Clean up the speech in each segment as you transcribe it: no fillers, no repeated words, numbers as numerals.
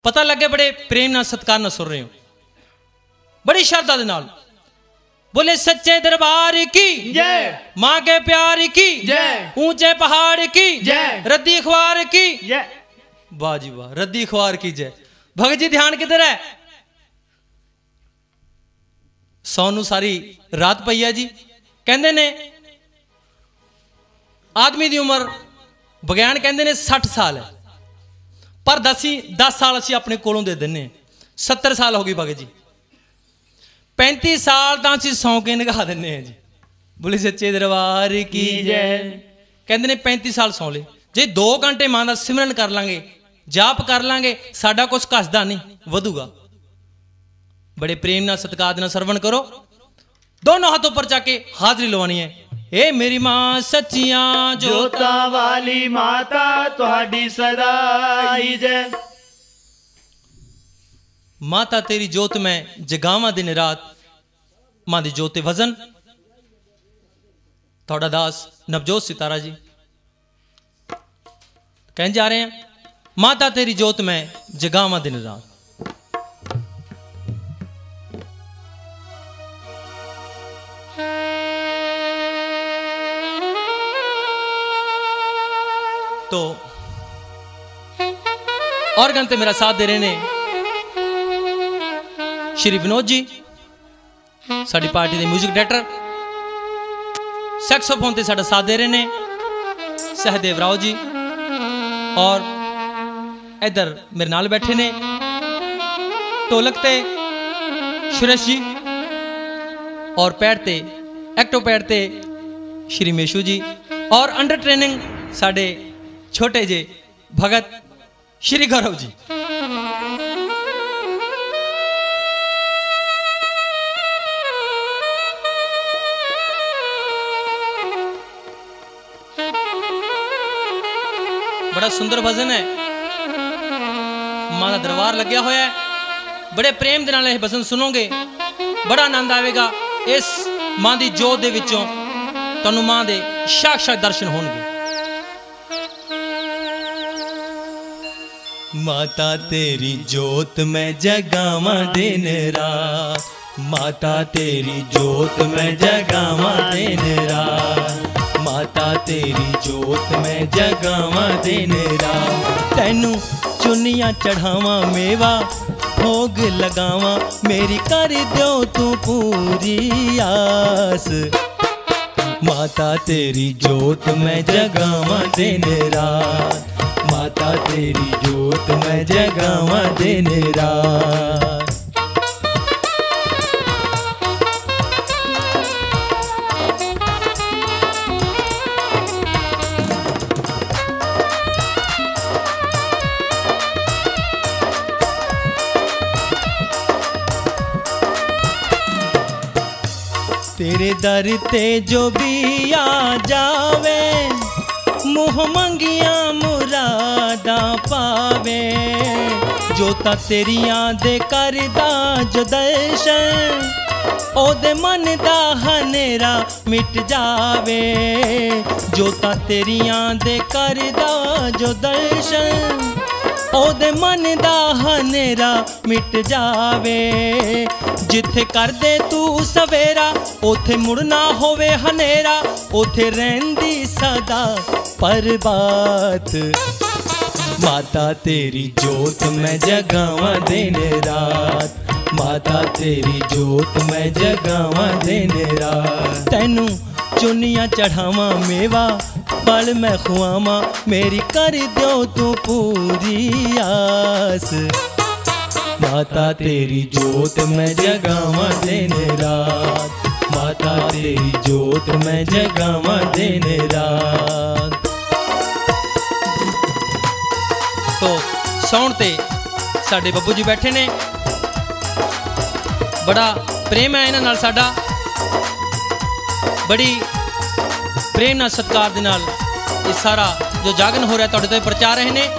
पता लगे बड़े प्रेम नाल सत्कार नाल सुन रहे हो, बड़ी श्रद्धा दे नाल। बोले सच्चे दरबार की जय, माँ के प्यार की जय, ऊंचे पहाड़ की जय, रद्दी अखबार की जय। वाह जी वाह, रद्दी अखबार की जय। भगत जी ध्यान किधर है? सोनू सारी रात पई है जी। कहंदे ने आदमी की उम्र विज्ञान कहंदे ने 60 साल है, पर 10 साल असी अपने कोलों दे देने। 70 साल हो गई भगत जी। 35 साल तो असी सौ के निगाह देने हैं जी। बोले सच्चे दरबार की जय। कहंदे ने 35 साल सौ ले, जे 2 घंटे मां दा सिमरन कर लांगे, जाप कर लांगे, साडा कुछ घसदा नहीं, वधूगा। बड़े प्रेम नाल सत्कार नाल सरवण करो। दोनों हाथों पर जाके हाजरी लवानी है। ए मेरी मां सच्चियां जोता वाली माता तुहाडी सदाई जय। माता तेरी जोत में जगावा दिन रात, मां दी जोत ते वजन। थोड़ा दास नवजोत सितारा जी कहने जा रहे हैं, माता तेरी जोत में जगावा दिन रात। तो और गंते मेरा साथ दे रहे ने श्री विनोद जी, साड़ी पार्टी के म्यूजिक डायरेक्टर। सैक्सोफोन ते साडा साथ दे रहे ने सहदेव राव जी, और इधर मेरे नाल बैठे ने ढोलक ते सुरेश जी, और पैड ते एक्टो पैड ते श्री मेशू जी, और अंडर ट्रेनिंग साडे छोटे जे भगत श्री गौरव जी। बड़ा सुंदर भजन है, मां दा दरबार लग्या होया है। बड़े प्रेम दे नाल यह भजन सुनोगे, बड़ा आनंद आएगा। इस मां दी जोत दे विचों तुहानू मां दे साक्षात दर्शन होणगे। माता तेरी जोत में जगावा दिन रात, माता तेरी जोत में जगावा दिन रात, माता तेरी जोत में जगावा दिन रात। तैनू चुनिया चढ़ावा, मेवा भोग लगावा, मेरी कर दो तू पूरी आस। माता तेरी जोत में जगावा दिन रात, माता तेरी जोत में जगावा दिन रात। तेरे दर ते जो भी आ जावे, मुँह मंगिया मुरादा पावे। जोता तेरियां दे करदा जो दर्शन, ओदे मन दा हनेरा मिट जावे। जोता तेरियां दे करदा जो दर्शन, ओदे मन दा हनेरा मिट जावे। जिथे कर दे तू सवेरा, ओथे मुड़ना होवे हनेरा, ओथे रहंदी सदा परबात। माता तेरी जोत में जगावा दिन रात, माता तेरी जोत में जगावा दिन रात। तैनू चुनिया चढ़ावा, मेवा फल मैं खुआवा, मेरी कर दो तू पूरी आस। माता तेरी जोत में जगावा दिन रात, माता तेरी जोत में जगावा दिन रात। तो सौण ते साडे बब्बू जी बैठे ने, बड़ा प्रेम है इन्हां नाल साडा, बड़ी प्रेम नाल सत्कार दे नाल ये सारा जो जागन हो रहा है तुहाडे ते प्रचार रहे ने।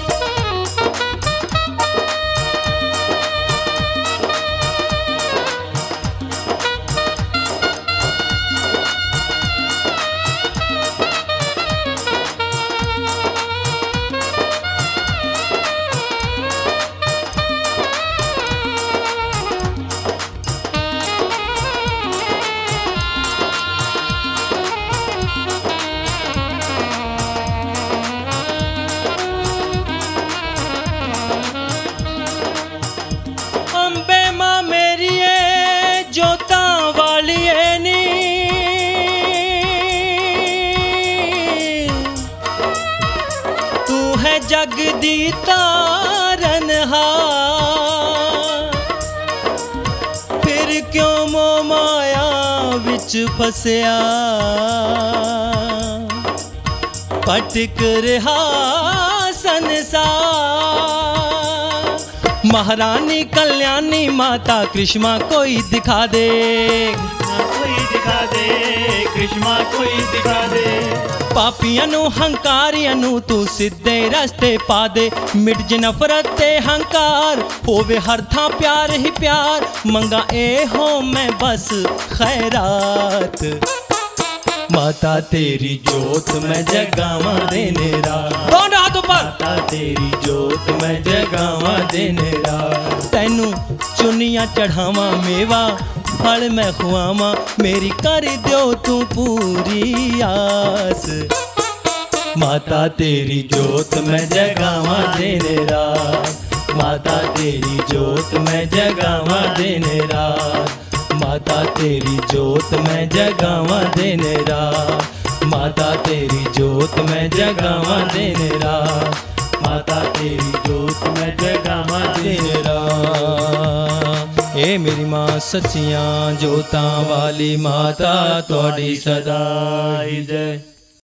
तारनहार, फिर क्यों मोह माया विच फसिया, भटक रहा संसार। महारानी कल्याणी माता कृष्णा कोई दिखा दे, कोई दिखा दे, कृष्णा कोई दिखा दे। पापियां नू हंकारियां नू तू सीधे रस्ते पा दे, मिट जे नफरत ते हंकार, होवे हर थां प्यार ही प्यार, मंगा ए हो मैं बस खैरात। माता तेरी जोत मैं जगावां दिन रात, दोनों हाथ ऊपर। माता तेरी जोत मैं जगावां दिन रात, तैनू चुनियां चढ़ावां मेवा फल मैं खुआवां, मेरी कर दियो तू पूरी आस। माता तेरी जोत मैं जगावां दिन रात, माता तेरी जोत मैं जगावां दिन रात, माता तेरी जोत मैं जगावां दिन रात, माता तेरी जोत मैं जगावां दिन रात, माता तेरी जोत मैं जगावां दिन रात। ए मेरी मां सच्चियां जोतां वाली माता तुहाडी सदा जय।